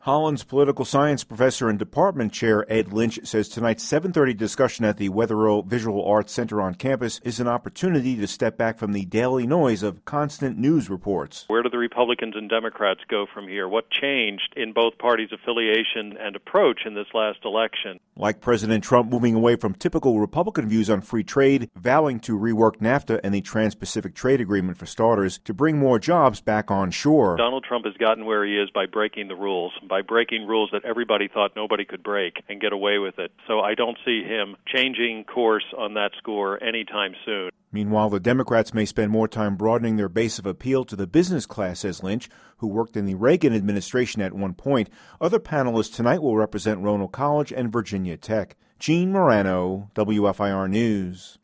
Holland's political science professor and department chair Ed Lynch says tonight's 7:30 discussion at the Wetherill Visual Arts Center on campus is an opportunity to step back from the daily noise of constant news reports. Where do the Republicans and Democrats go from here? What changed in both parties' affiliation and approach in this last election? Like President Trump moving away from typical Republican views on free trade, vowing to rework NAFTA and the Trans-Pacific Trade Agreement for starters to bring more jobs back on shore. Donald Trump has gotten where he is by breaking the rules, by breaking rules that everybody thought nobody could break and get away with it. So I don't see him changing course on that score anytime soon. Meanwhile, the Democrats may spend more time broadening their base of appeal to the business class, says Lynch, who worked in the Reagan administration at one point. Other panelists tonight will represent Roanoke College and Virginia Tech. Gene Morano, WFIR News.